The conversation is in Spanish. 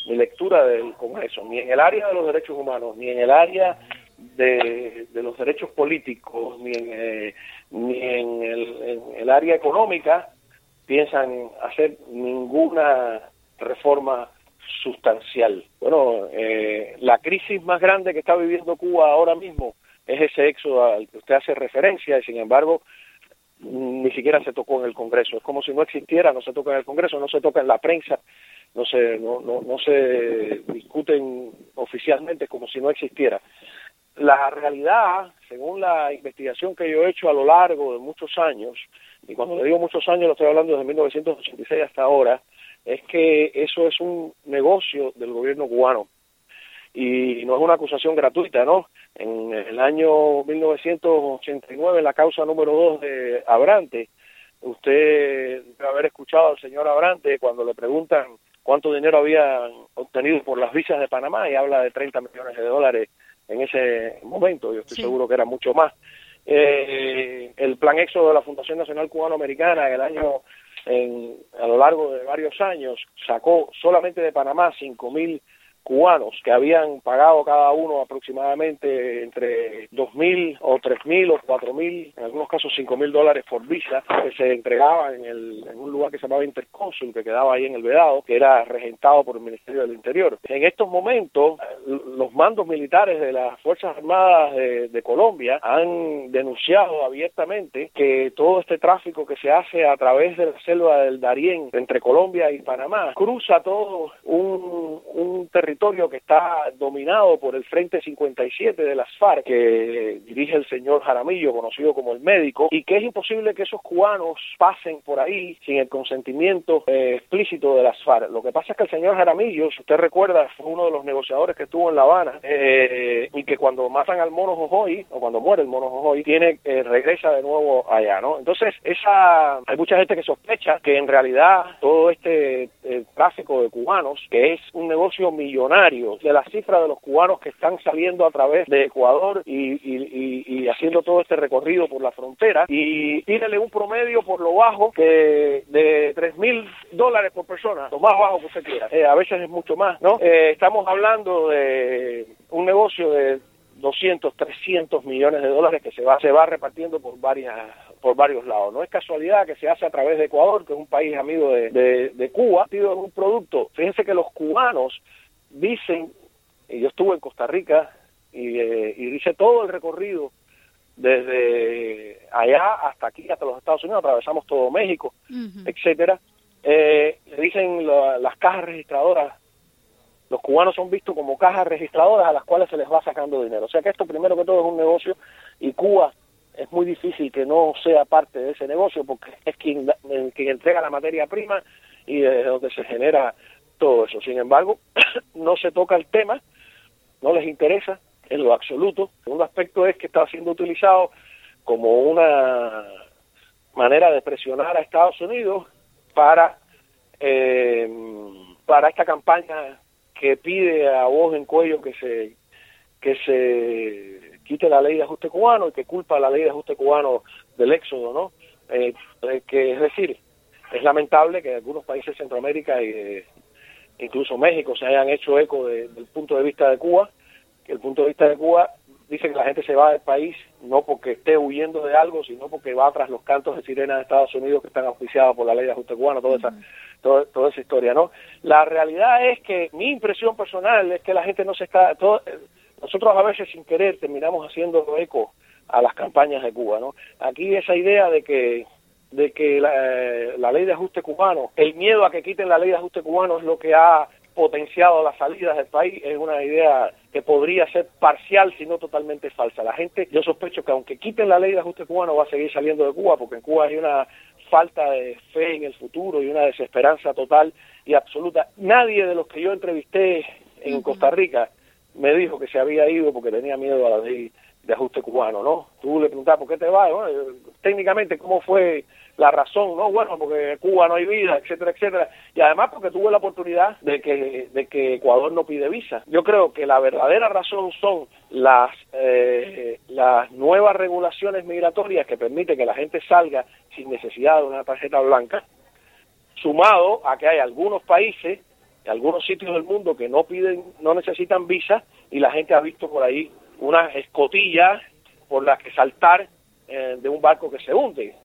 mi lectura del Congreso, ni en el área de los derechos humanos, ni en el área de los derechos políticos, ni en el área económica, piensan hacer ninguna reforma sustancial. Bueno, la crisis más grande que está viviendo Cuba ahora mismo es ese éxodo al que usted hace referencia, y sin embargo ni siquiera se tocó en el Congreso. Es como si no existiera, no se toca en el Congreso, no se toca en la prensa, no se discuten oficialmente, como si no existiera. La realidad, según la investigación que yo he hecho a lo largo de muchos años, y cuando le digo muchos años lo estoy hablando desde 1986 hasta ahora, es que eso es un negocio del gobierno cubano. Y no es una acusación gratuita, ¿no? En el año 1989, en la causa número 2 de Abrante, usted debe haber escuchado al señor Abrante cuando le preguntan cuánto dinero habían obtenido por las visas de Panamá, y habla de $30 millones en ese momento. Yo estoy seguro que era mucho más. El plan éxodo de la Fundación Nacional Cubano-Americana a lo largo de varios años sacó solamente de Panamá 5.000 cubanos que habían pagado cada uno aproximadamente entre 2.000 o 3.000 o 4.000, en algunos casos $5.000 por visa, que se entregaba en un lugar que se llamaba Intercónsul, que quedaba ahí en el Vedado, que era regentado por el Ministerio del Interior. En estos momentos, los mandos militares de las Fuerzas Armadas de Colombia han denunciado abiertamente que todo este tráfico que se hace a través de la selva del Darién entre Colombia y Panamá cruza todo un territorio que está dominado por el Frente 57 de las FARC, que dirige el señor Jaramillo, conocido como el Médico, y que es imposible que esos cubanos pasen por ahí sin el consentimiento explícito de las FARC. Lo que pasa es que el señor Jaramillo, si usted recuerda, fue uno de los negociadores que estuvo en La Habana, y que cuando matan al Mono Jojoy, o cuando muere el Mono Jojoy, regresa de nuevo allá, ¿no? Entonces, hay mucha gente que sospecha que en realidad todo este tráfico de cubanos, que es un negocio millonario, de la cifra de los cubanos que están saliendo a través de Ecuador y haciendo todo este recorrido por la frontera, y tírele un promedio por lo bajo que de $3.000 por persona, lo más bajo que usted quiera, a veces es mucho más, ¿no? Estamos hablando de un negocio de 200, 300 millones de dólares que se va repartiendo por varios lados. No es casualidad que se hace a través de Ecuador, que es un país amigo de Cuba, pido un producto. Fíjense que los cubanos dicen, y yo estuve en Costa Rica y hice todo el recorrido desde allá hasta aquí, hasta los Estados Unidos, atravesamos todo México, etcétera. Le dicen las cajas registradoras, los cubanos son vistos como cajas registradoras a las cuales se les va sacando dinero. O sea que esto primero que todo es un negocio, y Cuba es muy difícil que no sea parte de ese negocio, porque es quien entrega la materia prima y desde donde se genera todo eso. Sin embargo, no se toca el tema, no les interesa en lo absoluto. El segundo aspecto es que está siendo utilizado como una manera de presionar a Estados Unidos para esta campaña que pide a voz en cuello que se quite la ley de ajuste cubano, y que culpa a la ley de ajuste cubano del éxodo, ¿no? Que es decir, es lamentable que algunos países de Centroamérica y incluso México se hayan hecho eco del punto de vista de Cuba, que el punto de vista de Cuba dice que la gente se va del país no porque esté huyendo de algo, sino porque va tras los cantos de sirena de Estados Unidos que están auspiciados por la ley de ajuste cubano, toda esa historia, ¿no? La realidad es que mi impresión personal es que la gente nosotros a veces sin querer terminamos haciendo eco a las campañas de Cuba, ¿no? Aquí esa idea de que la ley de ajuste cubano, el miedo a que quiten la ley de ajuste cubano es lo que ha potenciado las salidas del país, es una idea que podría ser parcial, si no totalmente falsa. La gente, yo sospecho que aunque quiten la ley de ajuste cubano, va a seguir saliendo de Cuba, porque en Cuba hay una falta de fe en el futuro y una desesperanza total y absoluta. Nadie de los que yo entrevisté en Costa Rica me dijo que se había ido porque tenía miedo a la ley de ajuste cubano, ¿no? Tú le preguntabas, ¿por qué te vas? Bueno, técnicamente, ¿cómo fue la razón? No, bueno, porque en Cuba no hay vida, etcétera, etcétera. Y además porque tuve la oportunidad de que Ecuador no pide visa. Yo creo que la verdadera razón son las nuevas regulaciones migratorias que permiten que la gente salga sin necesidad de una tarjeta blanca, sumado a que hay algunos países algunos sitios del mundo que no necesitan visa, y la gente ha visto por ahí unas escotillas por las que saltar de un barco que se hunde.